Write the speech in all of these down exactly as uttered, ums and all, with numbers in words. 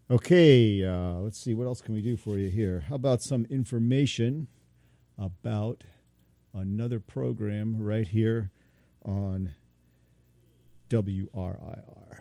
Okay, uh, let's see. What else can we do for you here? How about some information about another program right here on W R I R.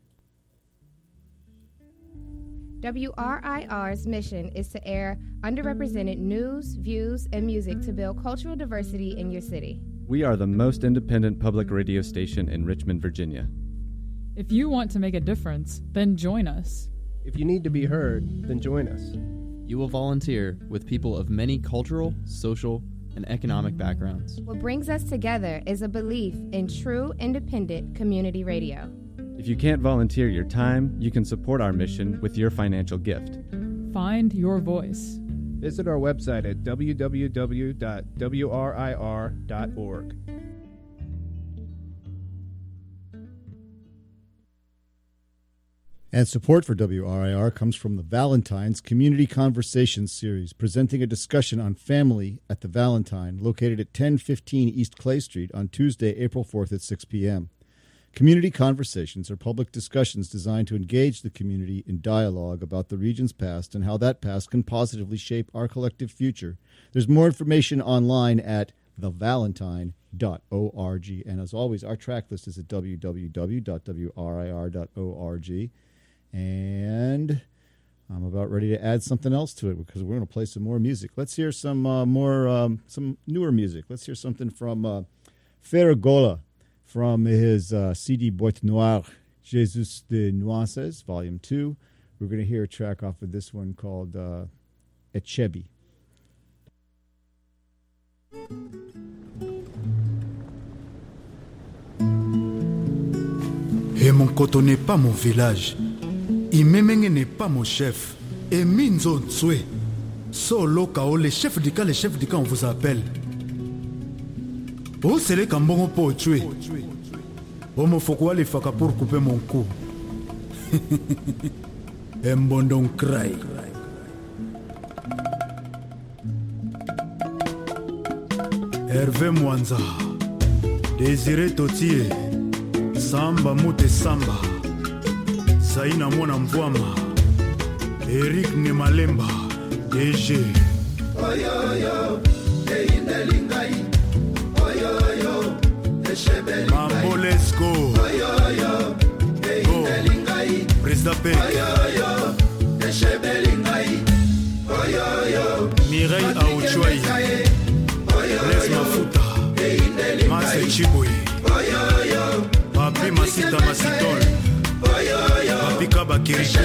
W R I R's mission is to air underrepresented news, views, and music to build cultural diversity in your city. We are the most independent public radio station in Richmond, Virginia. If you want to make a difference, then join us. If you need to be heard, then join us. You will volunteer with people of many cultural, social, and economic backgrounds. What brings us together is a belief in true, independent community radio. If you can't volunteer your time, you can support our mission with your financial gift. Find your voice. Visit our website at w w w dot w r i r dot org. And support for W R I R comes from the Valentine's Community Conversations Series, presenting a discussion on family at the Valentine, located at ten fifteen East Clay Street on Tuesday, April fourth at six p.m. Community Conversations are public discussions designed to engage the community in dialogue about the region's past and how that past can positively shape our collective future. There's more information online at the valentine dot org. And as always, our track list is at w w w dot w r i r dot org. And I'm about ready to add something else to it because we're going to play some more music. Let's hear some uh, more, um, some newer music. Let's hear something from uh, Ferragola from his uh, C D Boîte Noire, Jesus de Nuances, Volume two. We're going to hear a track off of this one called uh, Echebi. Et mon koto n'est pas mon village. Imemenge n'est pas mon chef. Et Minzo Ntsue. Solo Kao, les chefs du cas, les chefs du cas, on vous appelle. Oh, c'est les Kambongo pour tuer. Oh, mon fokwa les faka pour couper mon cou. Mbondon cry. Hervé Mwanza. Désiré Totier. Samba Mute Samba. Saina Mwana Mvwama. Eric Nemalemba. D G. Oyoyo, Eindelingai. Oyoyo, Eshebeli. Mambo, let's go. Oyoyo, Eindelingai. Président P. Oyoyo, Eshebeli. Oyoyo, Mireille Aouchouaï. Les Mafuta. Mase Chiboui. Oyoyo, Papi Masita Masitol. Papi Kaba Kiriko.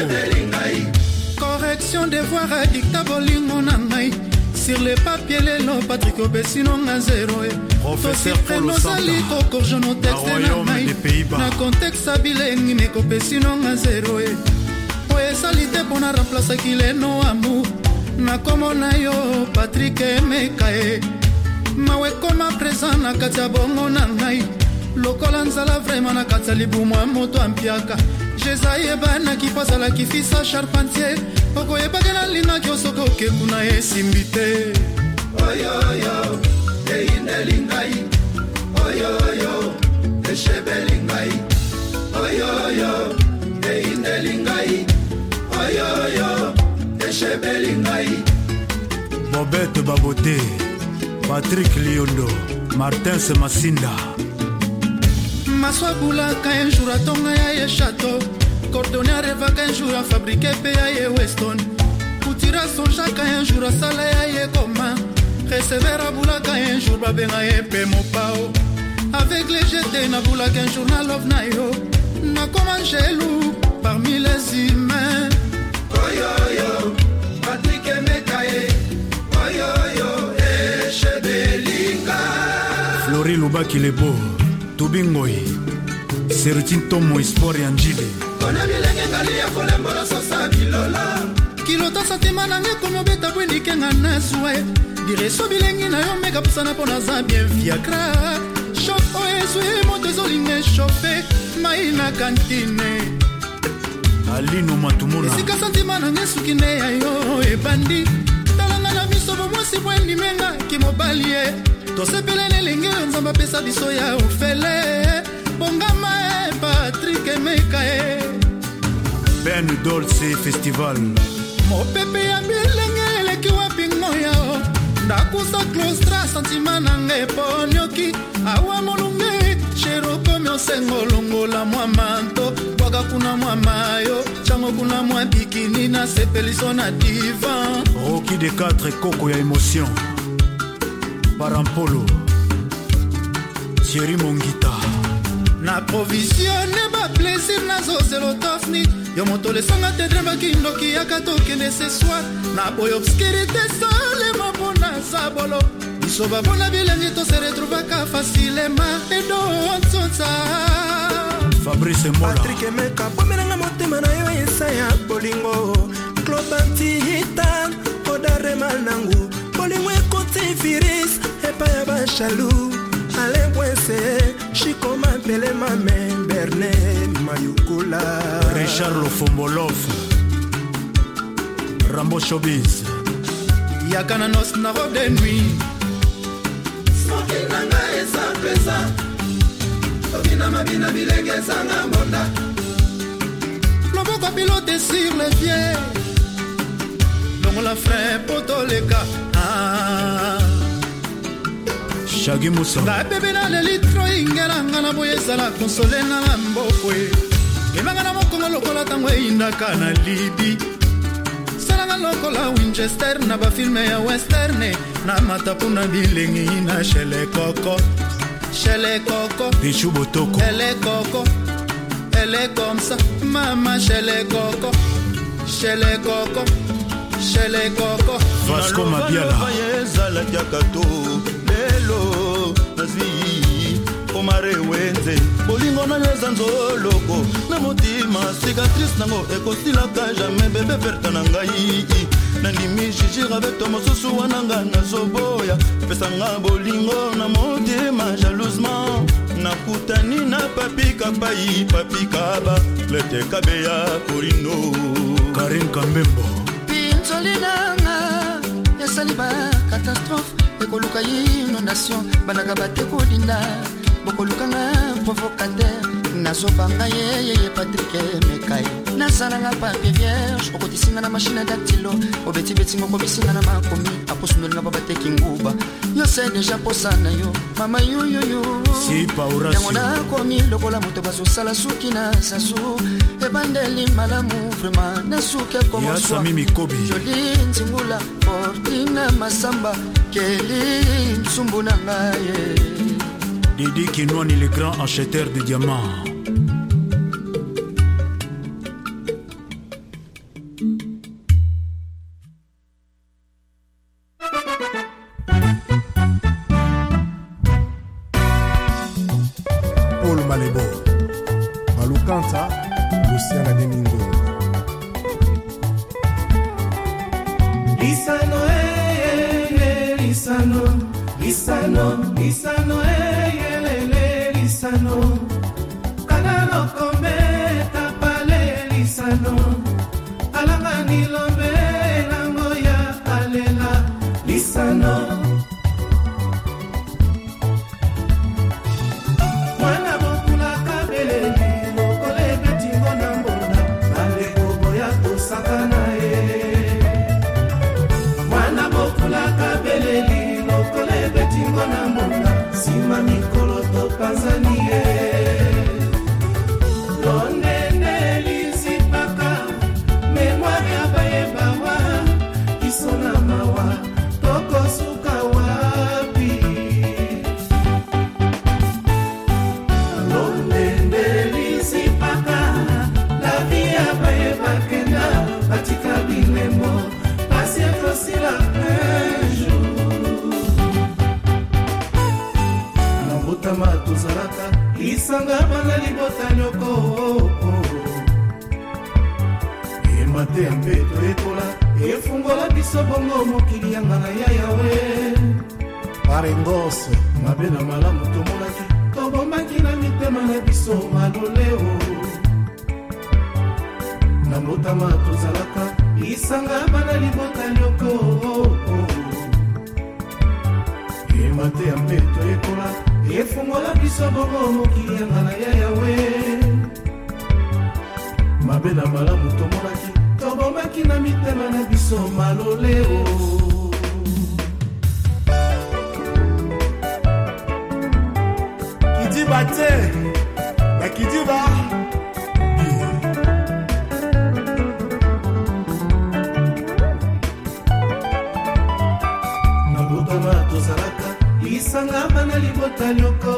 Correction devoir à dictable monangai. Sur les papiers, les lots, Patrick Obessinon à zéro. Professeur Polo Santa. Royaume des Pays-Bas. Na contexte abileng, mais Obessinon à zéro. Oye salite pour na remplacer qu'il est no amour. Na como na yo, Patrick Mekae. Mawe koma présent na katia bongo nangai. Lokola nzala vraiment na katia libumwa moto ampiaka. Jezaye bana ki pasala ki fisa charpentier. Oko yebage na linga ki osoko ke kuna esimbite. Oyoyo, Eindelingai. Oyoyo, Eshebelingai. Oyoyo, Eindelingai. Oyoyo, Eshebelingai. Bobette Baboté. Patrick Liondo. Martin Semasinda. Maswabula ka un jour à tonga ya ye château. Cordonnier rêva qu'un jour à fabriquer P A ye Weston. Koutira son chaka un jour à sala ya ye Goma. Recevera boula ka un jour babenga ye pe mopao. Avec les jetés na boula qu'un jour na love na yo. Na comme Angelou parmi les humains. Oyoyo, Patrick Mekae. Oyoyo, Eshebelinga. Flori Lubaki Lebo. Tubingoi. Sertin Tomo Sport Yanjili. Kilota satima nange komo beta bwendi kenga naswe. Dire so bilengi na yo mega pusana pona za bien Viagra. Shop oeswe moto zolinge chauffe. Maina kantine. Alino Matumona. Sika santima nange sukine ya yo e bandi. Talanga na miso bomo si bwendi menga kimobalie. Tosepele nelenge nzamba pesa biso ya ofele. Bongama e Patrick Mekae. Ben Dolce Festival. Mopepe ya bilenge eleki wapi ngoya o. Ndakusa klostra santima nange ponyoki. Awa molunge shero komyo sengolongo la mwa manto. Waga kuna mwa mayo, chango kuna mwa bikini na sepeliso na divan. Rocky de quatre koko ya émotion. Parampolo Thierry Mongita. Na provisione ba plaisir na zo zelo tofni. Yo moto le sanga te dremba kindoki yakatoke ce soir. Na boy obscurité sole mabona sabolo. Iso ba bona bilengi to se retrouva ka facilement. Edo ontsonsa Fabrice Mola. Patrick Emeka pomenanga motema na yo esaya bolingo. Klobanti hitan odare manangu. Bolingo ekoti virus epa ya ba chalou. Alain Poinse, Chico Mapele Mame, Berne Mayukula, Richard Lofombolov, Rambo Showbiz, Yakana nos na robe de nuit. Smoking nanga esa pesa. Obina mabina bilenge sanga monda. Loboko pilote sur les pieds. Longo la frein potoleka. Ah. Shaggy Moussa. Na bebe na le litro ingela ngana boye sala console na mbokwe. Emanga na mokongo lokola tango inda kana libi. Sala lokola Winchester na ba filme ya western na matapuna bilengi na shele koko. Shele koko. Bichou Botoko. Elle est coco. Elle est comme ça. Maman shele koko. Shele koko. Shele koko. Vasco Mabiala. Lelo nazi omare wenze bolingo na leza nzoloko na motima cicatrice nango ekosila ka jamais bébé verta na ngai na ndimi jijir avec toi mosusu wananga na zoboya pesanga bolingo na motima jalousement na kutani na papi kapai papi kaba lete kabeya korino Karim Kambembo pinzolinanga yasaliba catastrophe ekoluka inondation banaka bateko linda bokolukanga provocateur nazobanga yeye Patrick Mekai nasalanga papier vierge okotisinga na machine dactylo obeti-beti moko bisinga na makomi aposundolinga babateki nguba yo se deja posana yo mama yoyoyo si paura yango nakomi lokola moto bazosala suki na sasu ebandeli malamu vraiment nasuki akomoswa joli nzingula Fortina Masamba Kelly Nsumbuna ngaye Didi Kinwani le grand acheteur de diamants. Paul Malebo Malukanta Luciana Domingo Lisano eh Lisano Lisano Lisano eh Lisano Kanalo kometa pale Lisano Alanga nilombe lango ya alela Lisano Mwana bokula kabele lokole betingo na mbona Bale kobo ya kusakana kabeleli lokole betingo na mona sima mikolo to Tanzania lonene lisipaka memoire ya bayebawa isona mawa toko suka wapi lonene lisipaka la vie ya bayebakenda batika bilemo pasi ekosila matuzalaka isanga bana libota nyoko emate ya mpeto ekola efungola biso bongo mokili yanga na ya yawe parengose mabe na malamu tomonaki tobombaki na mitema na biso maloleo na mbotama tozalaka isanga bana libota nyoko emate ya mpeto ekola efungola biso bongo mokili yanga na ya yawe mabe na malamu tomonaki tobomaki na mitema na biso maloleo kidiba te na kidiba nabotama tozalaka lisanga bana libota lioko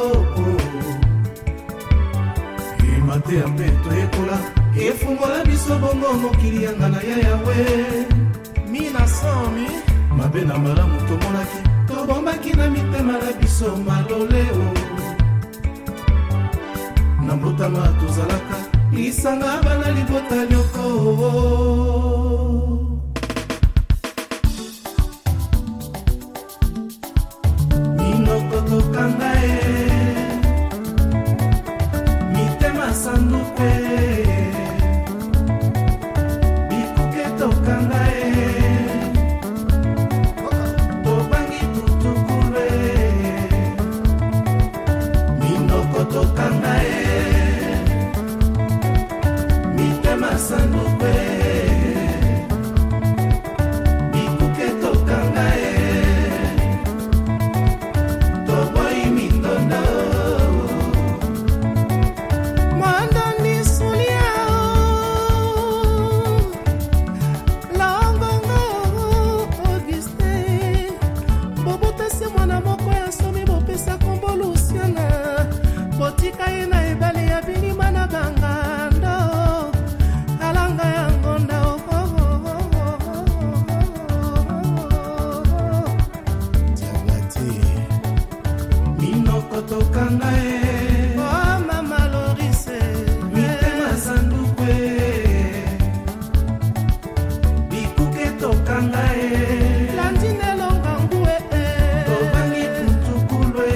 emate ya mpe toyekola efungola biso bongo mokili yanga na ya yawe mina somi mabe na malamu tomonaki tobombaki na mitema na biso maloleo na mbotama tozalaka lisanga bana libota lioko minoko tokanga e mitema sandupe bikuke tokanga e tobangi tutukule minoko tokanga e mitema sandupe bikuke tokanga e toboyi mitondo Mandani Suliao Laongongo Auguste Bobota se mwana moko ya somi bopesa kombo Luciana Botika ye na ebale ya binima na bangando Alanga ya ngonda Diabati minoko tokanga e Oh mama Lorise mitema sandupe bikuke tokanga e Landine longangue tobangi tutukulwe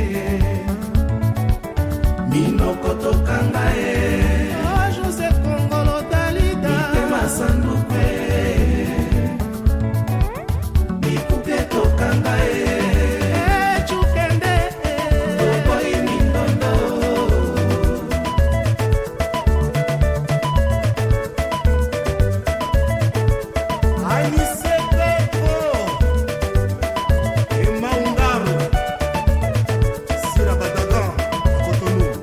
minoko tokanga e Oh José Kongolo Dalida mitema sandupe bikuke tokanga e Eh Chukende toboyi mitondo Ainisepepo Emaungaro Sira Badagan Cotonou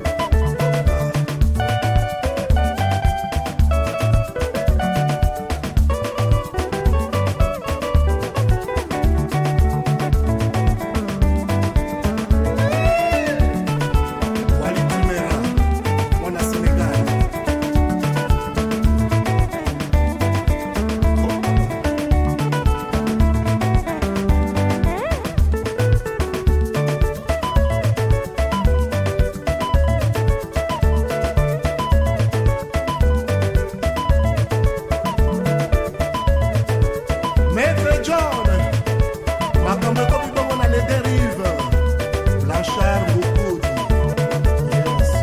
Wali Tumera Mwana Sénégal Maître John makambo ekomi bongo na les dérives Blanchard Mukudi yes.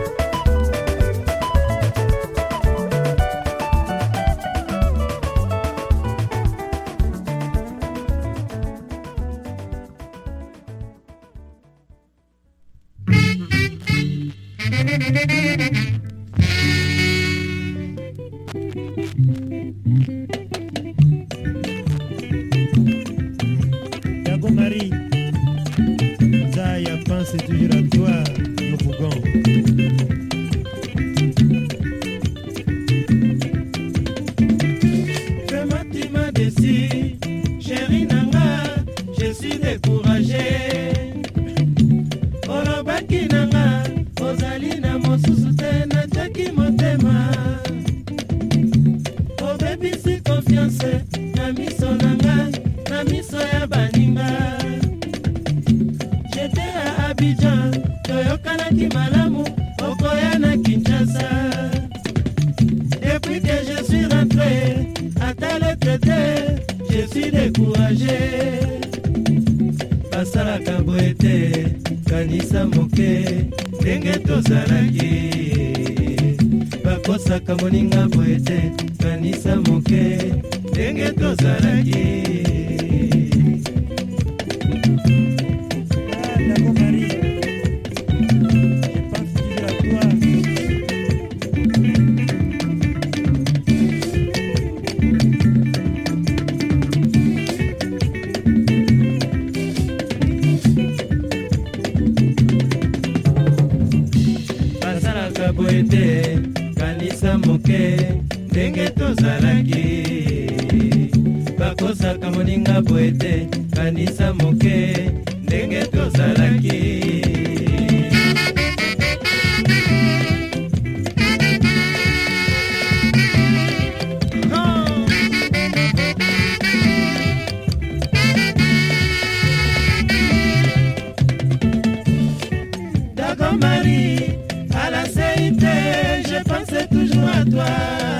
Yago Marie, Zaya pense toujours à toi, le bougon. Vraiment tu m'as déçu, chérie Nanga, je suis découragé. Olobaki Nanga, ozali na mosusu te na teki motema. Obebisi confiance, na miso Nanga, na miso ya baninga. J'étais à Abidjan, toyokanaki malamu, okoya na Kinshasa. Depuis que je suis rentré, à tel traité, je suis découragé. Basalaka boete, kanisa moke, ndenge tozalaki. Bakosaka moninga boete, kanisa moke, ndenge tozalaki. Yago Marie, je pense toujours à toi. ndenge tozalaki bakosaka moninga boye te kanisa moke ndenge tozalaki Marie, à la C I T, je pensais toujours à toi.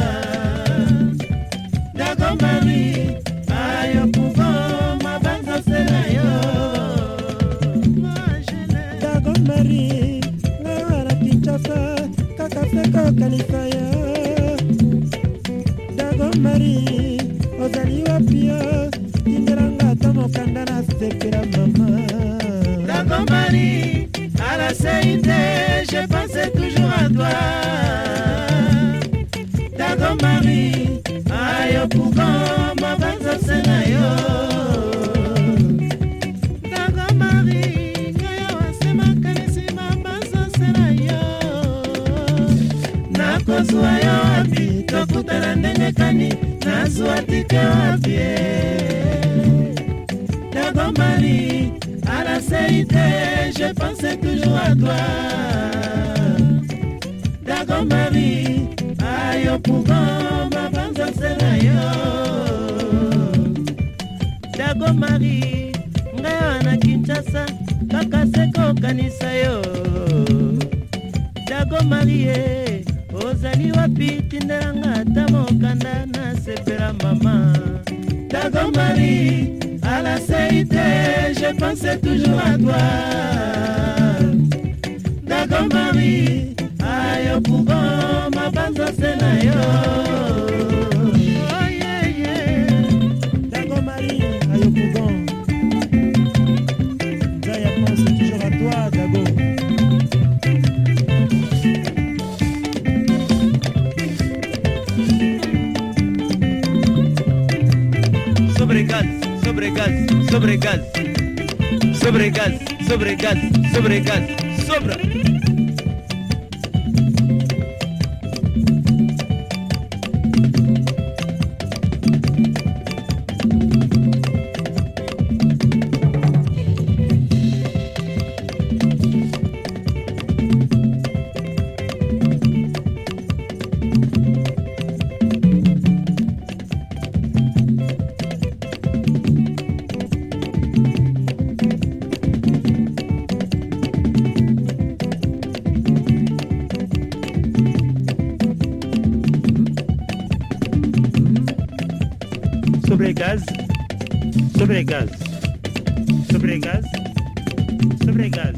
D'accord Marie, ayo pouvant ma bande c'est là yo. D'accord Marie, la la Kinshasa, kaka seko kanisa yo. D'accord Marie, ozali wapio, tinderanga tamokanda na sepera mama. D'accord Marie. À la C I T, je pensais toujours à toi. D'accord Marie, ayo pouvant ma bande c'est là yo. D'accord Marie, kaya wasema kanisi ma bande c'est là yo. Nakozwa yo wapi, tokutana ndenge kani, nazwa tike wapi. D'accord Marie, à la C I T, je pensais toujours à toi. D'accord Marie, ayo pouvant ma bande c'est là yo. D'accord Marie, ngayo na Kinshasa, kaka seko kanisa yo. D'accord Marie, ozali wapi tinderanga tamokanda na sepera mama. D'accord Marie, à la C I T, je pensais toujours à toi. D'accord Marie, ayo pouvant ma bande c'est là yo. Oh yeah yeah. D'accord Marie, ayo pouvant. Zaya pense toujours à toi, Dago. Sobre gaz, sobre gaz, sobre gaz, sobre gaz, sobre gaz, sobre gaz, sobre. Sobre gaz, sobre gaz, sobre gaz, sobre gaz.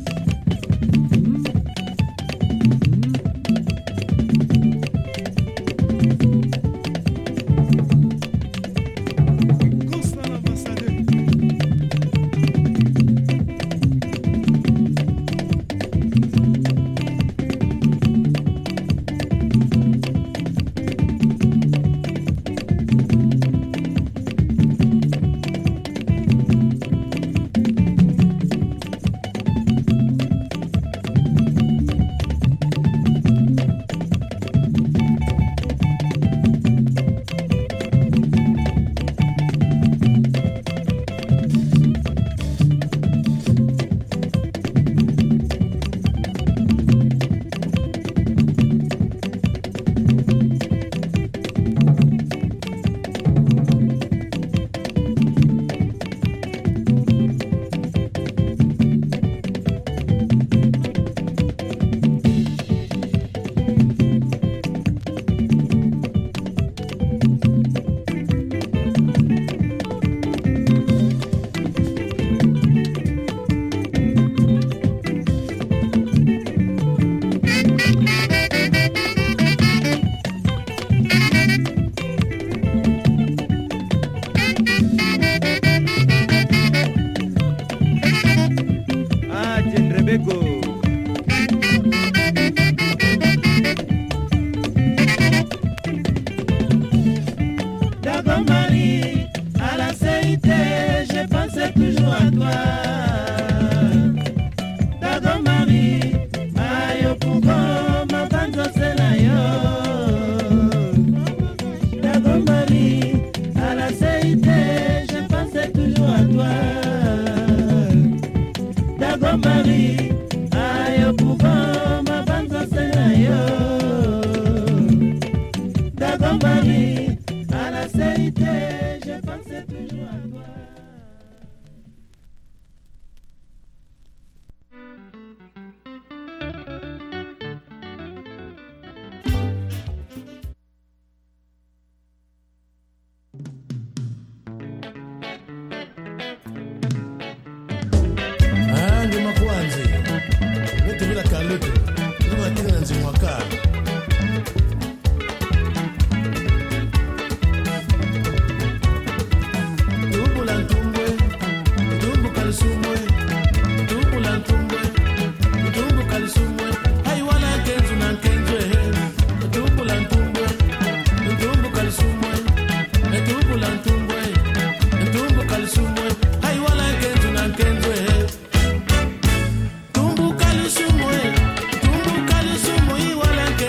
soleil, à la cité, je pensais toujours à toi. Tumbu kalusumwe, tumbu kalusumwe, wala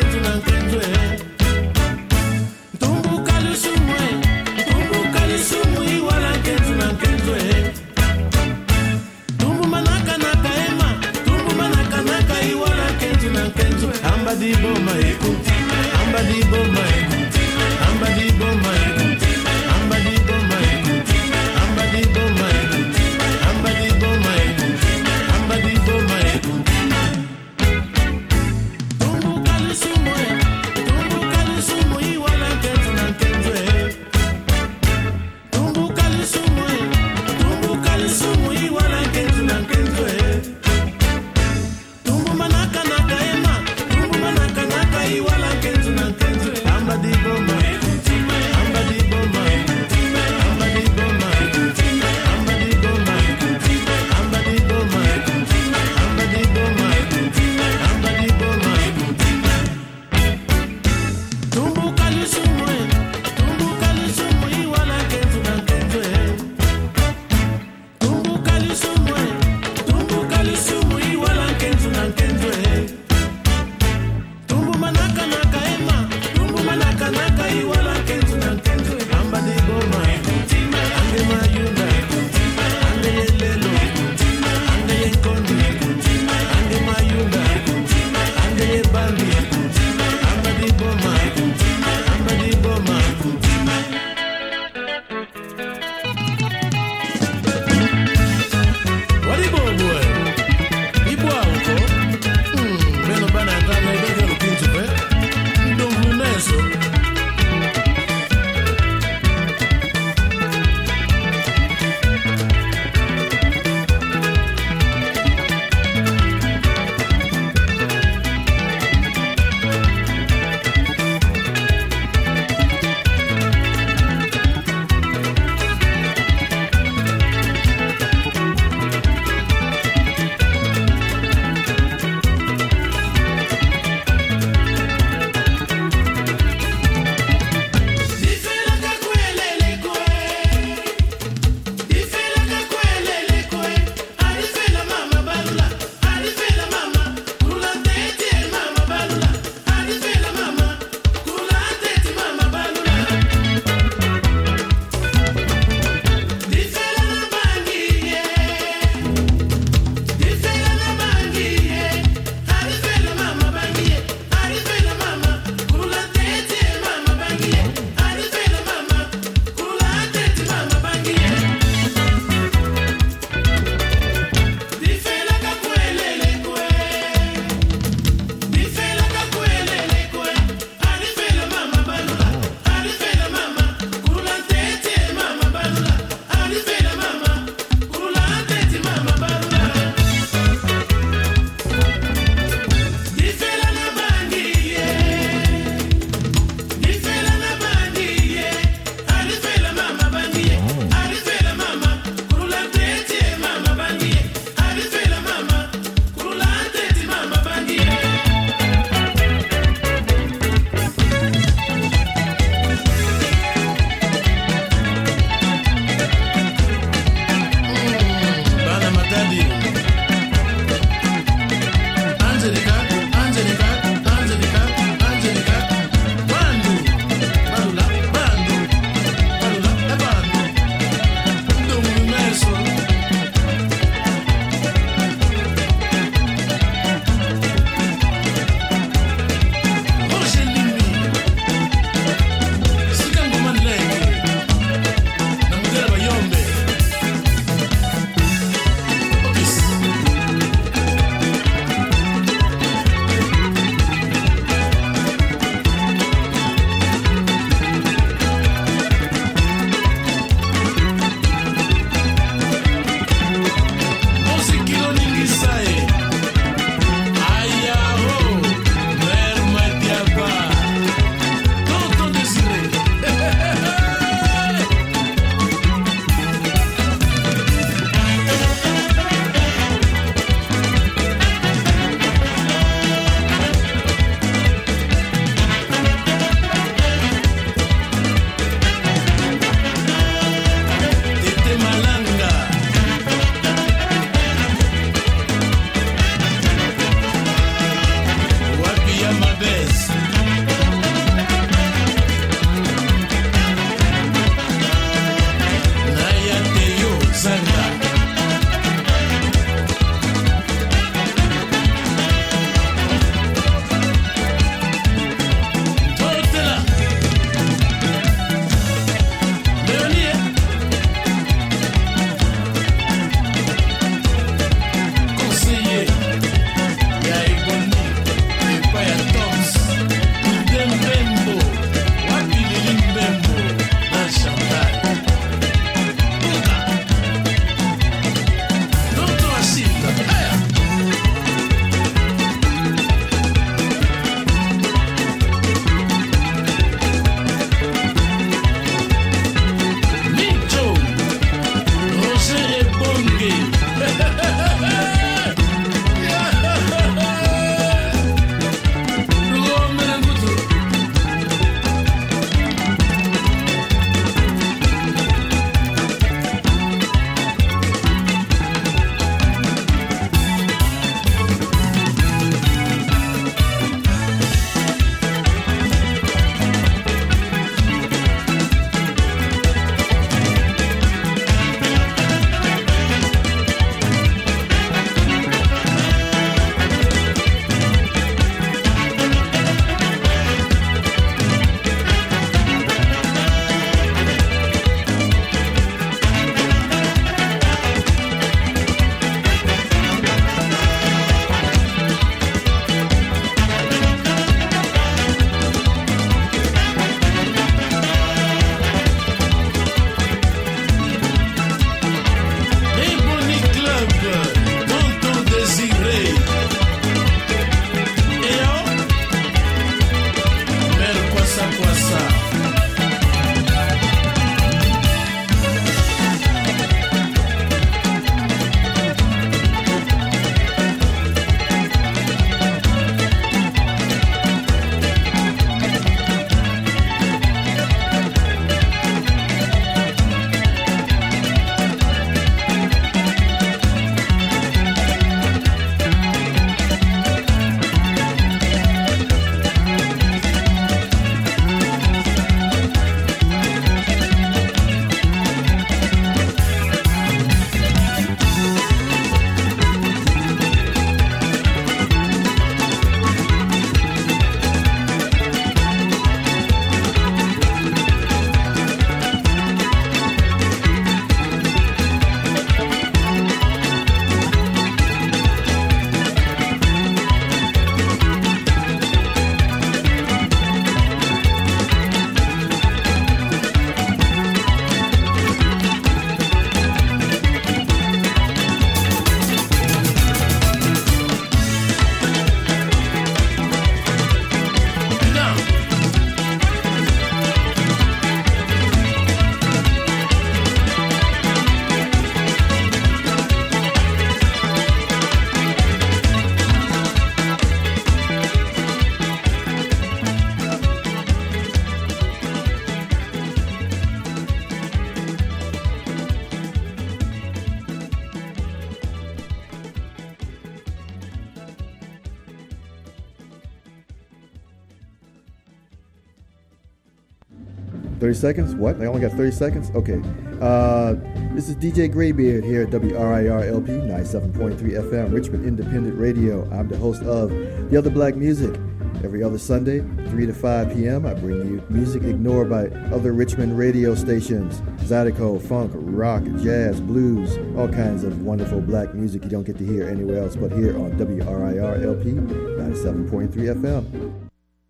thirty seconds? What? I only got thirty seconds? Okay. Uh, this is D J Graybeard here at W R I R L P ninety-seven point three F M, Richmond Independent Radio. I'm the host of The Other Black Music. Every other Sunday, three to five p.m., I bring you music ignored by other Richmond radio stations. Zydeco, funk, rock, jazz, blues, all kinds of wonderful black music you don't get to hear anywhere else but here on W R I R L P ninety-seven point three F M.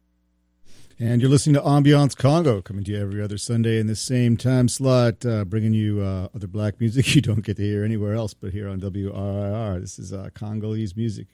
And you're listening to Ambiance Congo, coming to you every other Sunday in the same time slot, uh, bringing you uh, other black music you don't get to hear anywhere else but here on W R I R. This is uh, Congolese music.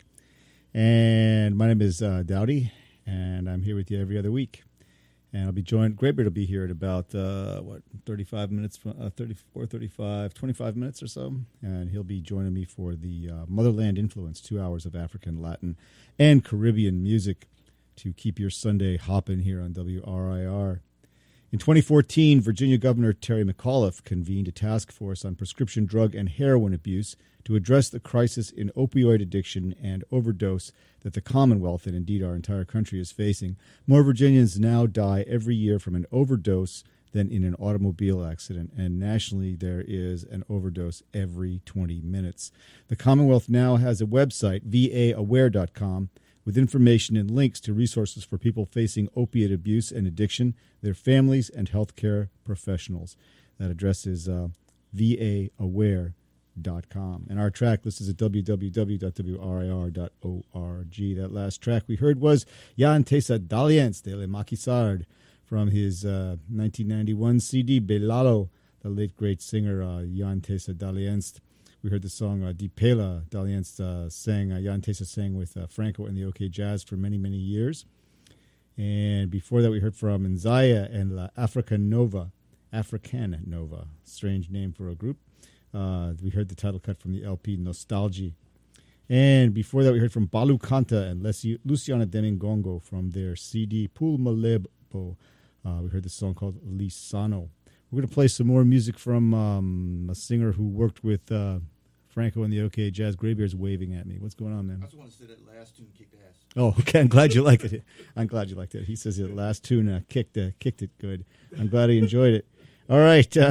And my name is uh, Dowdy, and I'm here with you every other week. And I'll be joined, Graybeard will be here at about, uh, what, thirty-five minutes, from, uh, thirty-four, thirty-five, twenty-five minutes or so. And he'll be joining me for the uh, Motherland Influence, two hours of African, Latin, and Caribbean music to keep your Sunday hopping here on W R I R. In twenty fourteen, Virginia Governor Terry McAuliffe convened a task force on prescription drug and heroin abuse to address the crisis in opioid addiction and overdose that the Commonwealth, and indeed our entire country, is facing. More Virginians now die every year from an overdose than in an automobile accident, and nationally there is an overdose every twenty minutes. The Commonwealth now has a website, V A aware dot com, with information and links to resources for people facing opiate abuse and addiction, their families, and healthcare professionals. That address is uh, V A aware dot com. And our track list is at w w w dot w r i r dot org. That last track we heard was Yan Tesa Daliens de Le Maquisard from his uh, nineteen ninety-one C D, Belalo, the late great singer uh, Yan Tesa Daliens. We heard the song uh, Dipela. Daliens uh, sang, uh, Yan Tesa sang with uh, Franco and the OK Jazz for many, many years. And before that, we heard from Nzaya and La African Nova, African Nova, strange name for a group. Uh, we heard the title cut from the L P Nostalgie. And before that, we heard from Balu Kanta and Lesi, Luciana Demingongo from their C D Pool Malebo. Uh, we heard the song called Lisano. We're going to play some more music from um, a singer who worked with uh, Franco and the OK Jazz. Graybeard's waving at me. What's going on, man? I just want to say that last tune kicked ass. Oh, okay. I'm glad you liked it. I'm glad you liked it. He says the last tune uh, kicked, uh, kicked it good. I'm glad he enjoyed it. All right. Uh,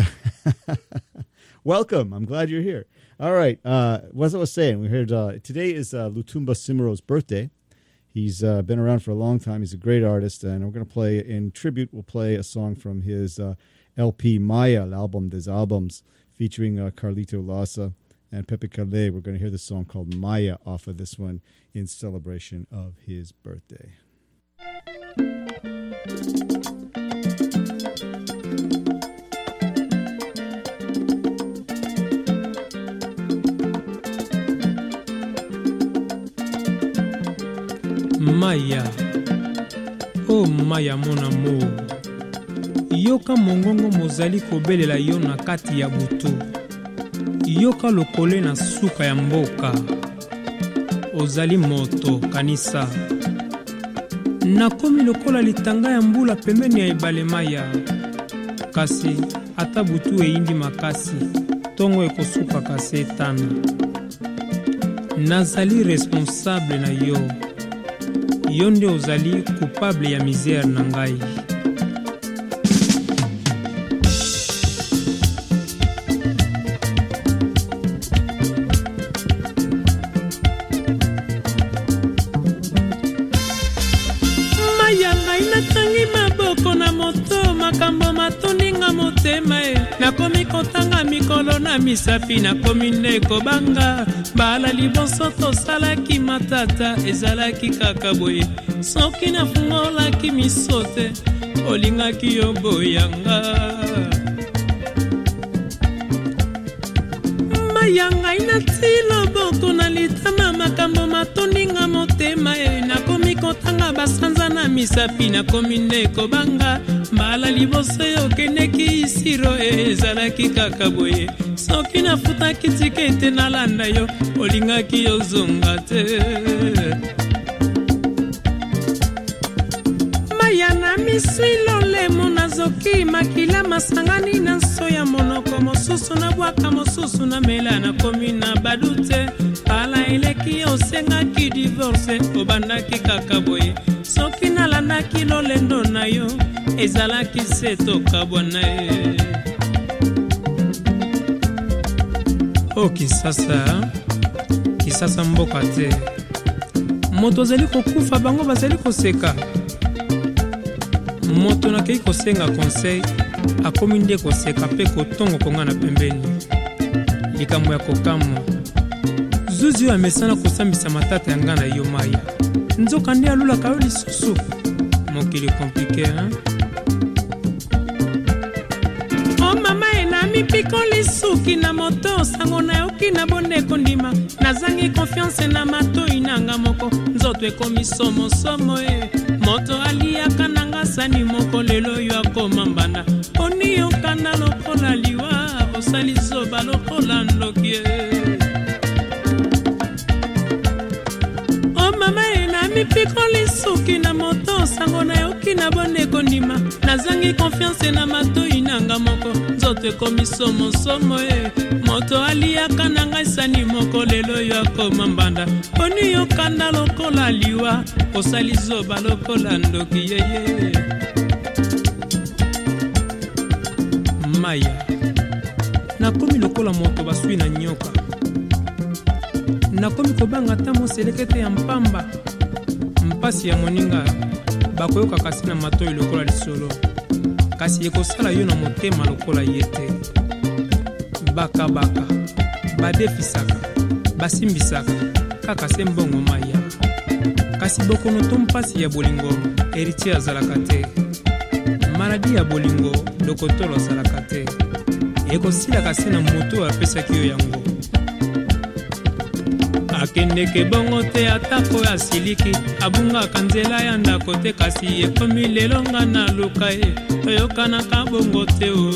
welcome. I'm glad you're here. All right. Uh, as I was saying, we heard uh, today is uh, Lutumba Simiro's birthday. He's uh, been around for a long time. He's a great artist, and we're going to play, in tribute, we'll play a song from his uh, L P Maya, l'album des albums, featuring uh, Carlito Lassa and Pepe Calais. We're going to hear the song called Maya off of this one in celebration of his birthday. Maya, oh Maya mon amour, yoka mongongo mozali kobelela yo na kati ya butu, yoka lokole na suka ya mboka, ozali moto kanisa, nakomi lokola litanga ya mbula pembeni ya ebale Maya, kasi ata butu eindi makasi, tongo ekosuka kasi etana, nazali responsable na yo, yo nde ozali coupable ya misère na ngai. Maya ngai natangi maboko na moto makambo matoninga motema e nakomi kotanga mikolo na misapi nakomi nde kobanga bala liboso tosalaki matata ezalaki kaka boye soki nafungolaki miso te olingaki yo boyanga Maya ngai nati loboko na litama makambo matoninga motema e nakomi kotanga basanza na misapi nakomi nde kobanga mbala liboso okendeki isiro ezalaki kaka boye soki nafutaki tikete nalanda yo olingaki yo zonga te Maya na miswi lolemo nazoki makila masangani na soya monoko mosusu na bwaka mosusu na mela na komi na badute pala eleki osengaki divorce obandaki kaka boye soki nalandaki lolendo na yo ezalaki se tokabwana ye. O Kisasa, Kisasa mboka te. Moto azali kokufa bango bazali koseka. Moto nakei kosenga conseil akomi nde koseka pe kotongo konga na pembeni. Likambo ya kokamwa. Zuzi amesana kosambisa matata ya ngana yo maya. Nzoka nde alulaka yo lisusu. Mokili komplike, hein? Oh mama enami piko lisuki na moto sango na yoki na boneko ndima. Nazangi confiance na mato inanga moko. Nzoto ekomi somo somo e. Moto aliaka nanga sani moko lelo yo akoma mbanda. Oni yo kana lokola liwa. Osali zoba lokola ndokie. Oh mama enami piko lisuki na moto sango na yoki na boneko ndima. Nazangi confiance na mato inanga moko. Nzoto ekomi somo somo e. Moto aliaka nanga sani moko lelo yo akoma mbanda. Oni yo kanda lokola liwa. Osali zoba lokola ndoki yeye. Maya nakomi lokola moto basui na nyoka. Nakomi kobanga ta moselekete ya mpamba. Mpasi ya moninga bakoyoka kasi na matoi lokola lisolo. Kasi ekosala yo na motema lokola yete. Baka baka badefisaka basimbisaka kaka se mbongo maya. Kasi bokono to mpasi ya bolingo eritier azalaka te. Maladi ya bolingo dokotolo azalaka te. Ekosila kasi na moto apesaki yo yango. Akendeke bongo te atako ya siliki. Abunga kanzela ya ndako te kasi ekomi lelo nga na luka e. Toyokanaka bongo te o.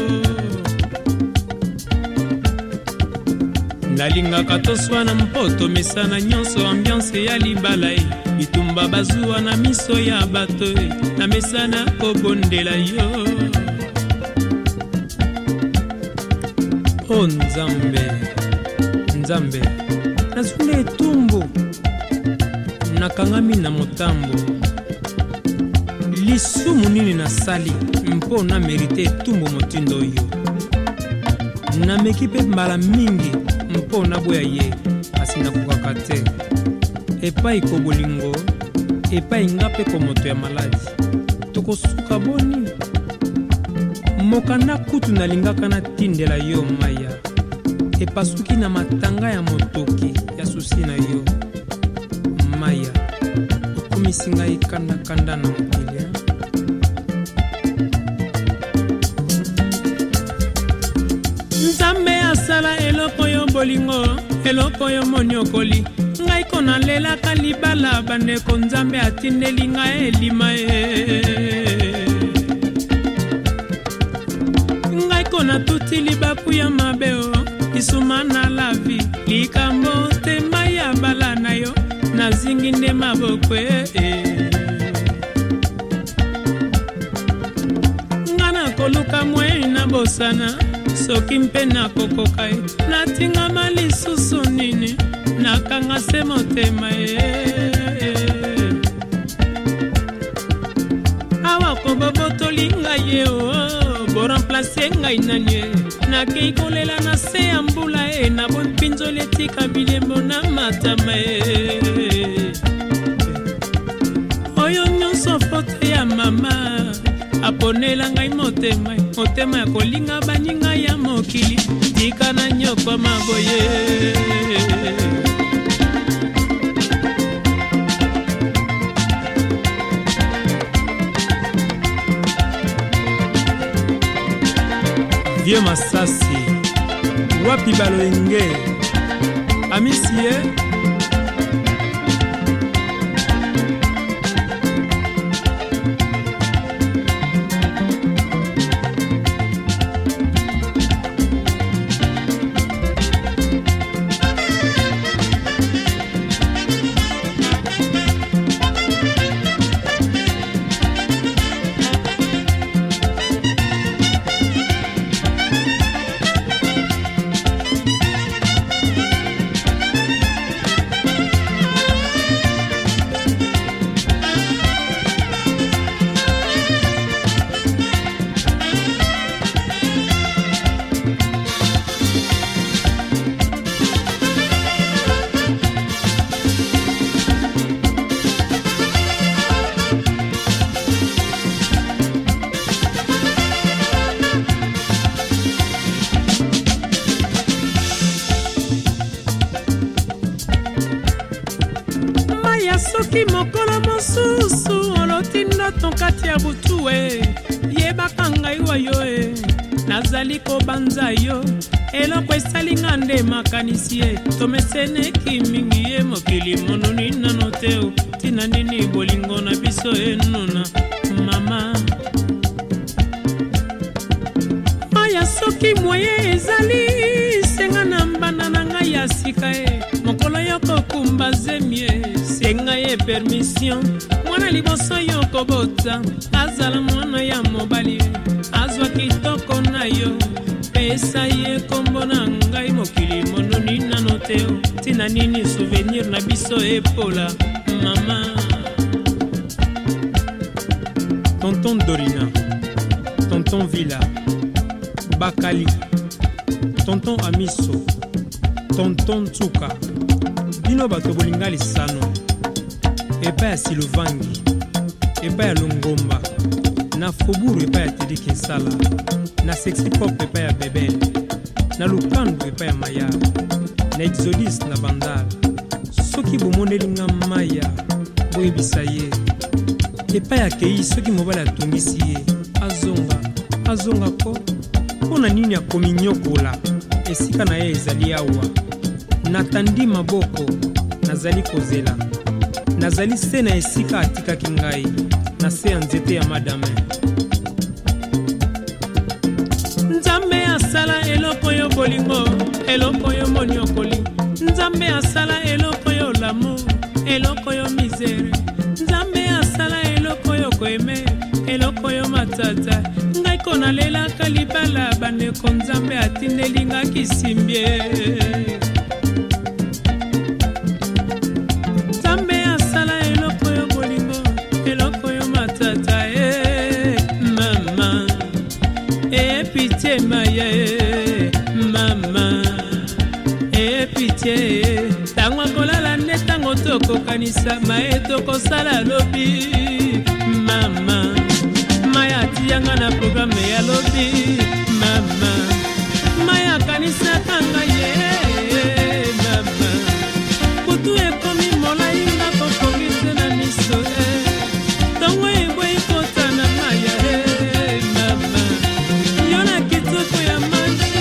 Nalingaka toswana mpoto mesana nyonso ambiance ya libala e. Bitumba bazuwa na miso ya bato e. Na mesana kobondela yo. Oh Nzambe, Nzambe nazule etumbu nakangami na motambo. Lisumu nini nasali mpo na merite etumbu motindo yo. Nameki pe mbala mingi mpo na boya ye kasi nakokaka te. Epai ko bolingo, epai ngape ko moto ya maladi. Tokosuka boni mokanda kutu nalingaka na tindela yo maya. Epasuki na matanga ya motoki ya susi na yo maya. Okumisinga ikanda kanda na mokili. Nzambe asala eloko yo bolingo, eloko yo moniokoli. Ngai kona lela kalibala bandeko Nzambe atindeli ngai elima e. Ngai kona tuti libaku ya mabeo. Isuma na la vie likambo tema ya bala na yo. Nazingi nde maboko e. Ngana koluka mwe na bosana. Soki mpe na kokoka e. Natinga malisusu nini. Nakanga se motema e. Awa koboboto linga ye o. Bo remplace ngai nanye. Nakei kolela na se ambula e. Na bon pinzo letika bilembo na matama e. Oyo nyonso fote ya mama. Aponela ngai motema. Motema ya kolinga baninga ya mokili. Tika na nyoko maboye. Vieux Masasi wapi baloenge amisie. soki mokolo mosusu oloti ndoto kati ya butu e yebaka ngai wayo e nazali kobanza yo eloko esalinga nde makanisi e tomeseneki mingi ye mokili mononi nano te o tina nini bolingo na biso enuna mama maya soki moye ezali senga na mbanda na ngai ya sika e mokolo yoko kumba zemie senga ye permission mwana liboso yoko bota azala mwana ya mobali azwa kitoko na yo pesa ye kombo na ngai mokili mononi nano te o tina nini souvenir na biso epola mama tonton Dorina tonton Villa Bakali tonton Amiso tonton Tsuka bino bato bolinga lisano epa ya Silovangi epa ya Longomba na Foburu epa ya Tedi Kinsala na Sexy Pop epa ya Bebel na Lukandu epa ya Maya na Exodus na Bandal soki bomonelinga Maya boyebisa ye epa ya Kei soki mobali atungisi ye azonga azonga ko mpona nini akomi nyokola esika na ye ezali awa natandi maboko nazali kozela nazali se na esika atikaki ngai na se ya nzete ya madame nzambe asala eloko yo bolingo eloko yo moniokoli nzambe asala eloko yo lamo eloko yo misere nzambe asala eloko yo koeme eloko yo matata ngai kona lelaka libala bandeko nzambe atindelinga kisimbie nzambe asala eloko yo bolingo eloko yo matata e mama e pitié maya e mama e pitié tango kolala nde tango tokokanisa mae tokosala lobi mama maya tiyanga na programe ya lobi mama maya kanisa kanga ye mama kutu ekomi molai nga kokongise na miso e tongo eboyi kota na maya e mama yo na kitoko ya maji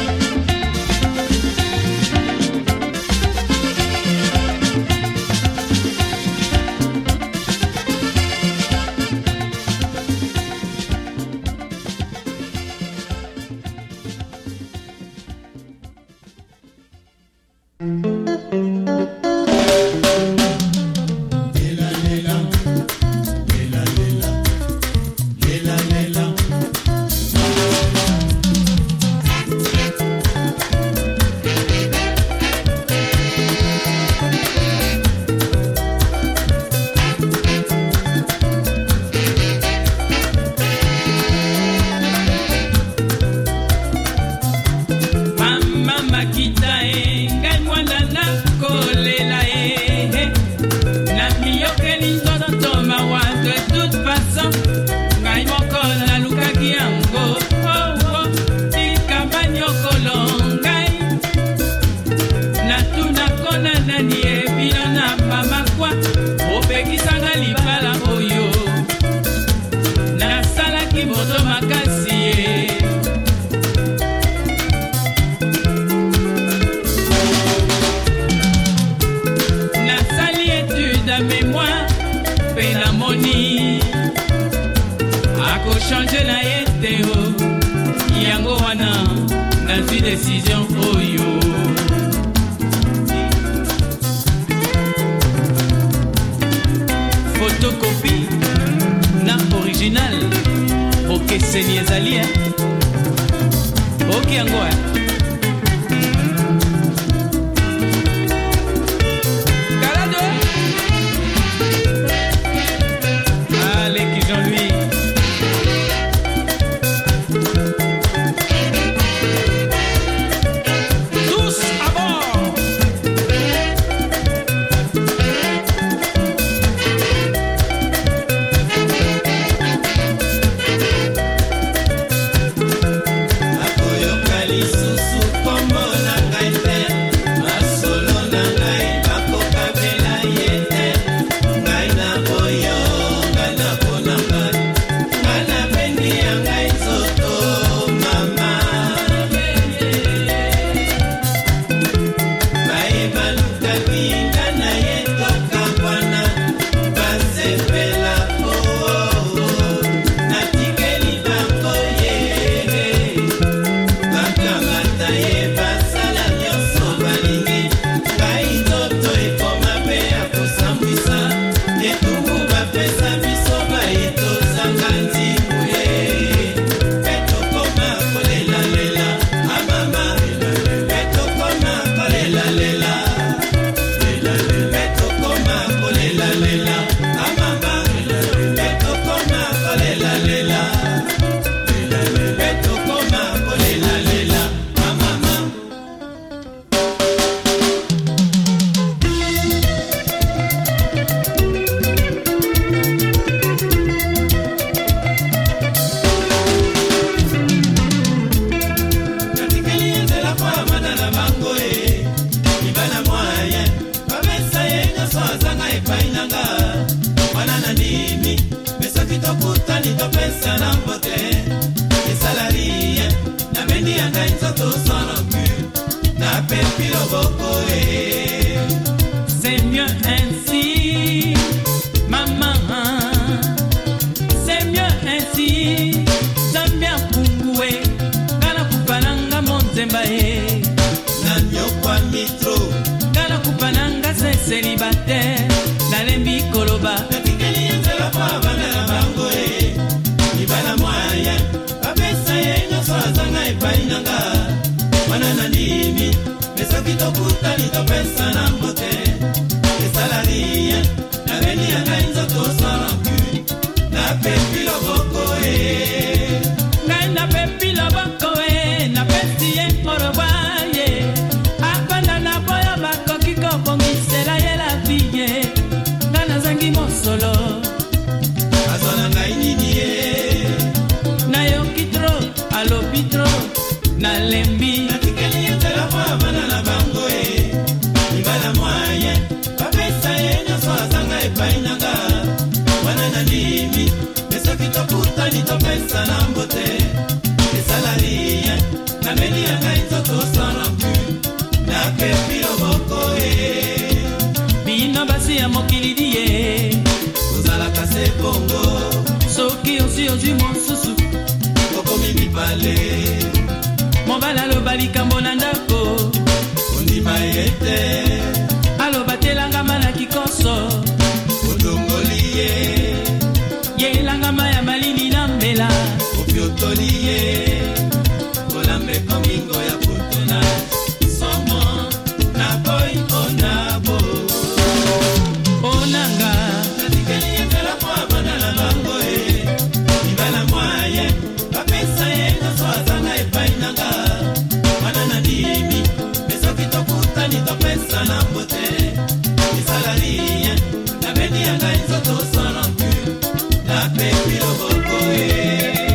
changer na yeteo yango wana nazwi décision oyo photocopie na original okeseni ezali eh? Ok yango eh? Kalado allez qui Jean-Louis Akoyoka lisusu nalembi natikeli yetela mwa bana na bango e libala mwaye bapesa ye nyonso azanga epai nanga wana na ndimi mesoki tokutani topesa na mbote esalali ye nameli ya ngai nzoto sanampu nakepi loboko e bino basi ya mokili die ozalaka se bongo soki osi ozwi mosusu okomi mibale mobala aloba likambo na ndako ondima ete aloba telangama na kikoso odongoli ye yelangama ya malini na mbela ofiotoli ye olambe komingo ya putuna somo nakoi onabo onanga natikeli yetela mwa bana na bango e libala mwaye bapesa ye nyonso azanga epai nanga wana na ndimi mesoki tokutani topesa na mbote esalali ye nabeni ya ngai nzoto sanampu napepi loboko e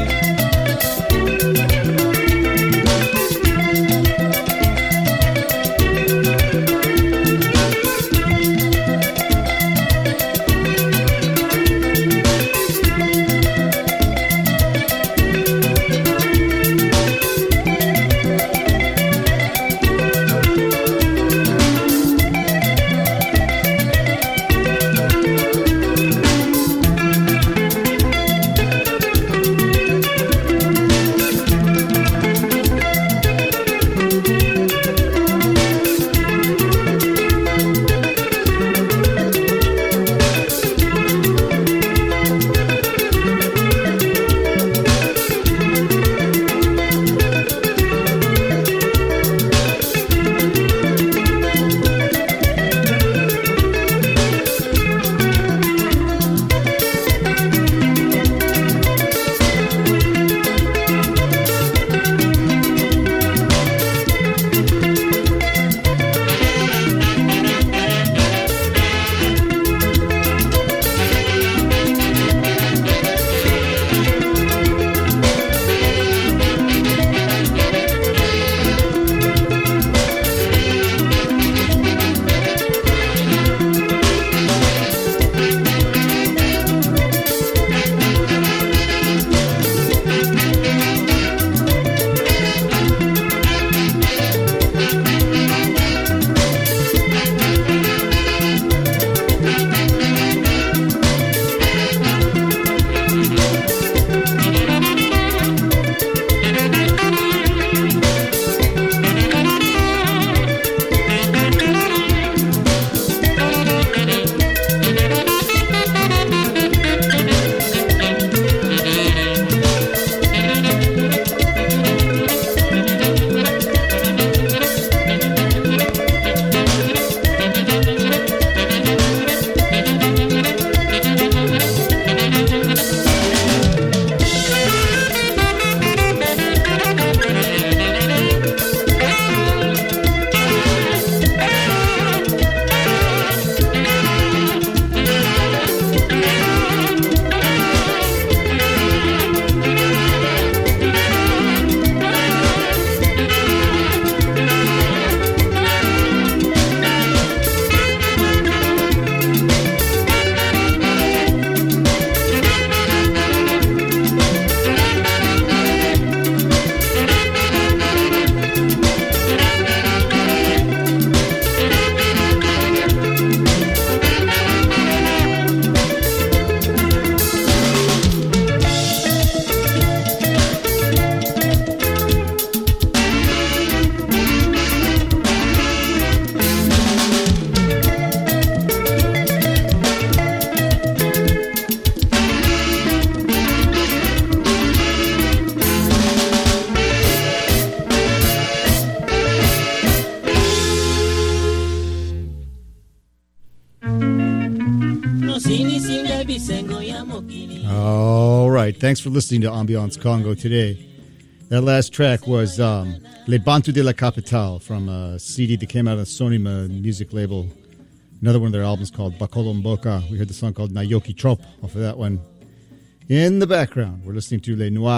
All right. Thanks for listening to Ambiance Congo today. That last track was um, Les Bantu de la Capitale from a C D that came out of the Sonima music label. Another one of their albums called Bakolomboka. We heard the song called Nayoki Trop off of that one. In the background, we're listening to Les Noirs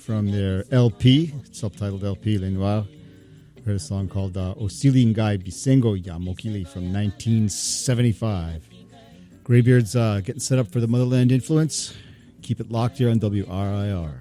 from their L P, self-titled L P, Les Noirs. Heard a song called uh, Osilingai Bisengo Ya Mokili from nineteen seventy-five. Graybeard's uh, getting set up for the Motherland Influence. Keep it locked here on W R I R.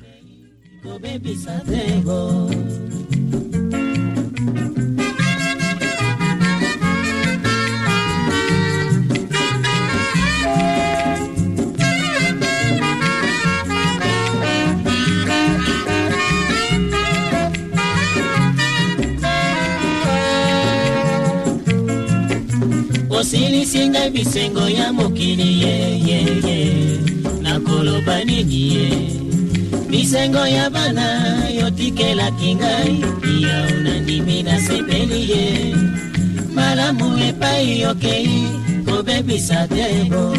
Osilisinga bisengo ya mokili ye ye ye nakoloba nini ye bisengo ya bana yotikela kingai ya unandimi na sepeli ye malamu epai yokei kobebisa tebo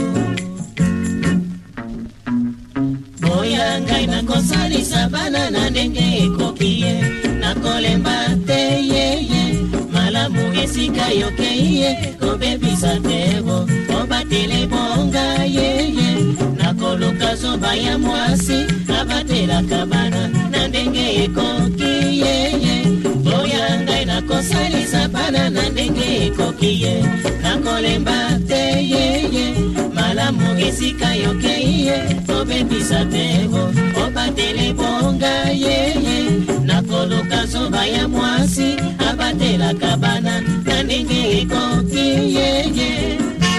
boya ngai nakosalisa bana na ndenge ekoki ye nakolemba te ye ye malamu esika yokeiye kobebisa tebo obatele bonga yeye nakoluka zoba ya mwasi abatela kabana na ndenge ekoki yeye boya ngai nakosalisa bana na ndenge ekoki ye nakolemba te yeye malamu esika yokeiye kobebisa tebo obatele bonga yeye nakoluka zoba ya mwasi abatela kabana na ndenge ekoki yeye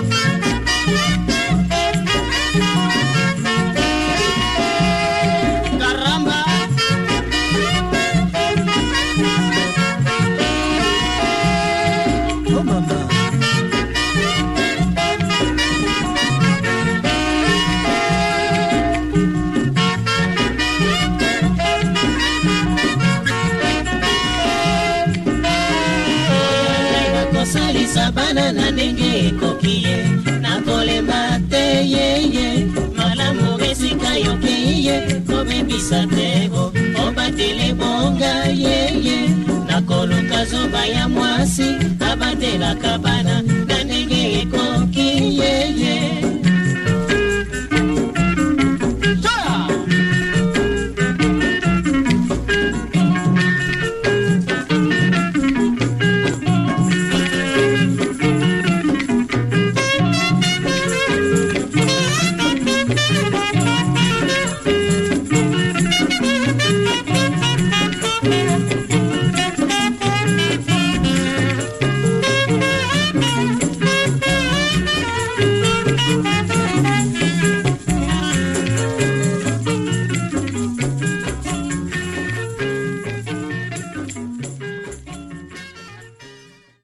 karamba oh mama salisa bana na ndenge ekokiye nakolemba te yeye malamu esika yokiye kobebisa tebo obatele bonga yeye nakoluka zoba ya mwasi abatela kabana